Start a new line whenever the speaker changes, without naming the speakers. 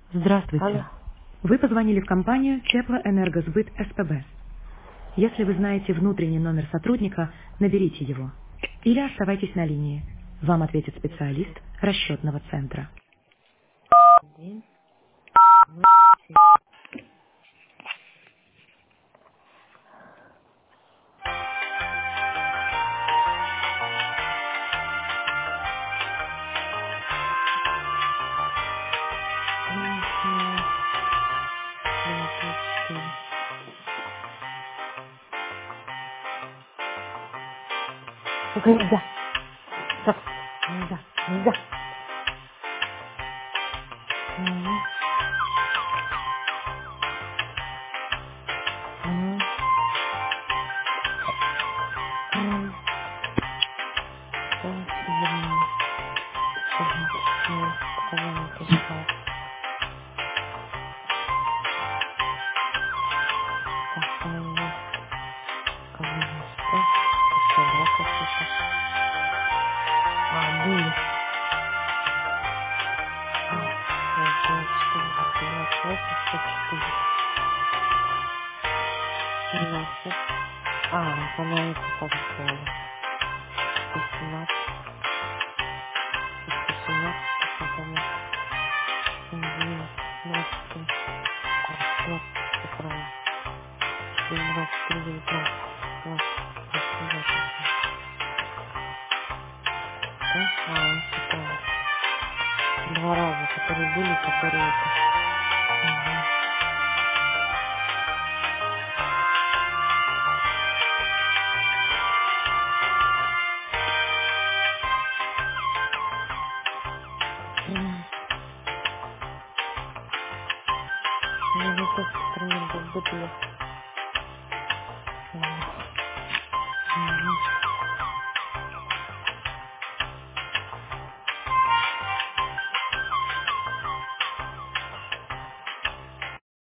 Здравствуйте.
Алло.
Вы позвонили в компанию Теплоэнергосбыт СПБ. Если вы знаете внутренний номер сотрудника, наберите его. Или оставайтесь на линии. Вам ответит специалист расчетного центра.
Один, восемь, 24. Только нельзя. Стоп. Нельзя. Нельзя. Мгм. Мгм. Мгм. Всё, вернее. Вернее, показания пришла. Так, мои показания что? Еще два какие-то. А, были. 24, 28, 104, 17. А, она это так сделала. 117, 117, компания. 9, 23, 15 правильно. 4, 23, 19, 15, 28. Да? А, все правильно. Два раза, которые были, которые это. Угу. Мне не то, что пример был бытия.